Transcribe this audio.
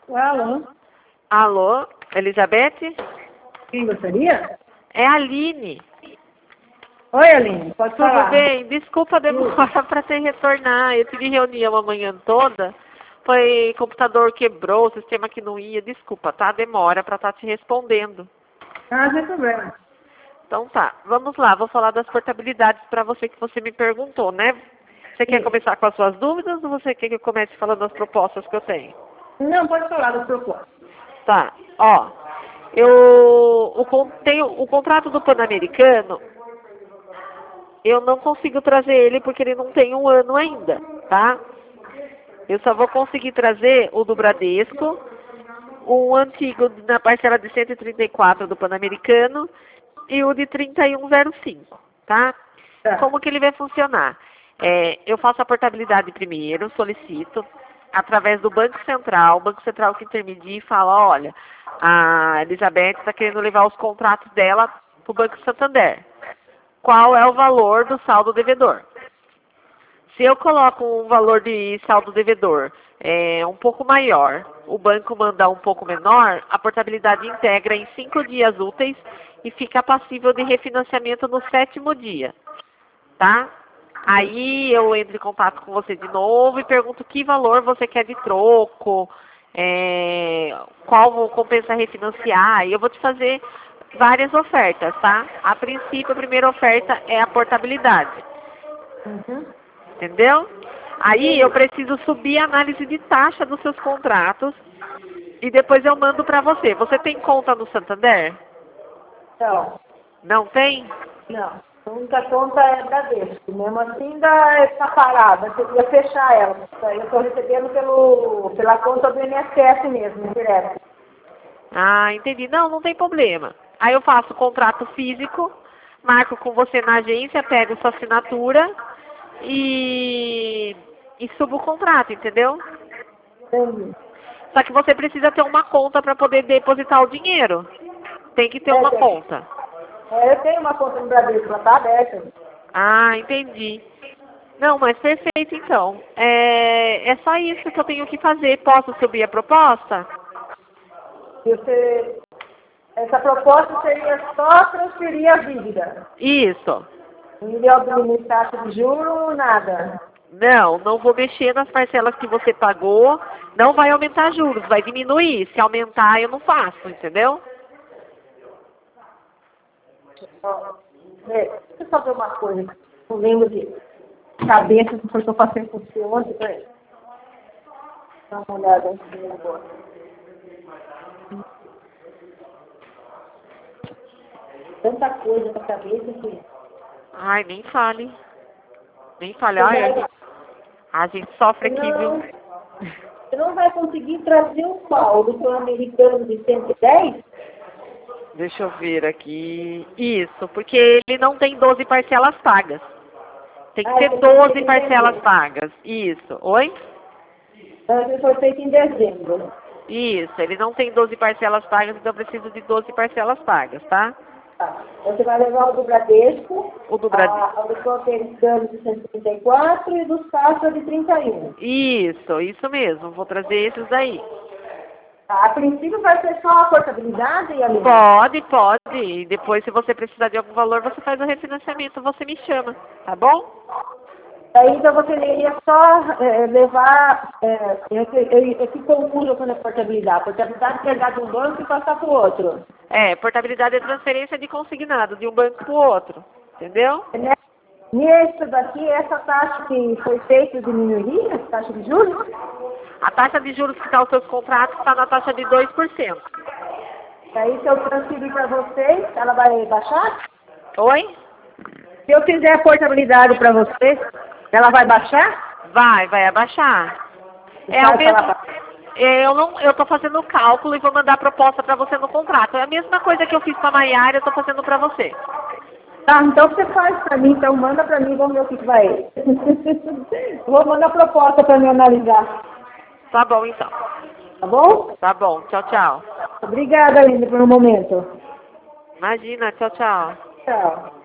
Alô? Alô, Elizabeth? Quem gostaria? É a Aline. Oi, Aline, pode Tudo falar. bem? Desculpa demorar para te retornar. Eu tive reunião a manhã toda. Foi computador quebrou, o sistema que não ia. Desculpa, tá? Demora para estar te respondendo. Ah, sem problema. Então tá, vamos lá. Vou falar das portabilidades para você que você me perguntou, né? Você quer Sim. começar com as suas dúvidas ou você quer que eu comece falando das propostas que eu tenho? Não, pode falar das propostas. Tá, ó. Tenho o contrato do Pan-Americano, eu não consigo trazer ele porque ele não tem um ano ainda, tá? Eu só vou conseguir trazer o do Bradesco, o antigo na parcela de 134 do Pan-Americano e o de 3105, tá? Tá. Como que ele vai funcionar? Eu faço a portabilidade primeiro, solicito, através do Banco Central, o Banco Central que intermedia e fala, olha, a Elizabeth está querendo levar os contratos dela para o Banco Santander. Qual é o valor do saldo devedor? Se eu coloco um valor de saldo devedor um pouco maior, o banco manda um pouco menor, a portabilidade integra em 5 dias úteis e fica passível de refinanciamento no 7º dia, tá? Aí eu entro em contato com você de novo e pergunto que valor você quer de troco, qual compensa refinanciar, e eu vou te fazer várias ofertas, tá? A princípio, a primeira oferta é a portabilidade. Uhum. Entendeu? Aí eu preciso subir a análise de taxa dos seus contratos e depois eu mando para você. Você tem conta no Santander? Então, Não tem? não. A única conta é Bradesco. Mesmo assim, ainda está parada. Eu queria fechar ela. Eu estou recebendo pela conta do INSS mesmo, direto. Ah, entendi. Não, não tem problema. Aí eu faço o contrato físico, marco com você na agência, pego sua assinatura e subo o contrato, entendeu? Entendi. Só que você precisa ter uma conta para poder depositar o dinheiro. Tem que ter uma conta. Eu tenho uma conta no Bradesco, ela está aberta. Ah, entendi. Não, mas perfeito então. É só isso que eu tenho que fazer. Posso subir a proposta? Essa proposta seria só transferir a dívida. Isso. Não iria diminuir taxa de juros, nada. Não, não vou mexer nas parcelas que você pagou. Não vai aumentar juros, vai diminuir. Se aumentar, eu não faço, entendeu? Deixa eu só ver uma coisa. Não lembro de cabeça se foi que eu passei por você ontem. Peraí. Dá uma olhada antes de ir embora. Tanta coisa na cabeça que... Ai, nem fale. Nem fale. Ai, a gente sofre aqui, Não, viu? você não vai conseguir trazer o qual? Do Pan-Americano de 110? Deixa eu ver aqui. Isso, porque ele não tem 12 parcelas pagas. Tem que ter Ele 12 parcelas pagas. Isso. Oi? Ele foi feito em dezembro. Isso, ele não tem 12 parcelas pagas, então eu preciso de 12 parcelas pagas, tá? Tá. Você vai levar o do Bradesco, O do Bradesco. o do Pan-Americano de 134 e dos Caixa de 31. Isso mesmo. Vou trazer esses daí. Tá. A princípio vai ser só a portabilidade e a linha. Pode. E depois, se você precisar de algum valor, você faz o refinanciamento, você me chama, tá bom? Daí então você iria só levar, eu que confundo com a portabilidade. Portabilidade é pegar de um banco e passar para o outro. Portabilidade é transferência de consignado de um banco para o outro, entendeu? Nesse daqui, essa taxa que foi feita diminuiria, taxa de juros? A taxa de juros que está os seus contratos está na taxa de 2%. Daí se eu transferir para vocês, ela vai baixar? Oi? Se eu fizer a portabilidade para vocês, ela vai baixar? Vai abaixar. É o mesmo. Eu tô fazendo o cálculo e vou mandar a proposta para você no contrato. É a mesma coisa que eu fiz com a Maiara, eu tô fazendo para você. Tá, então você faz para mim, então manda para mim, vamos ver o que vai. Vou mandar a proposta para mim analisar. Tá bom, então. Tá bom? Tá bom. Tchau, tchau. Obrigada, Linda, pelo momento. Imagina, tchau, tchau. Tchau.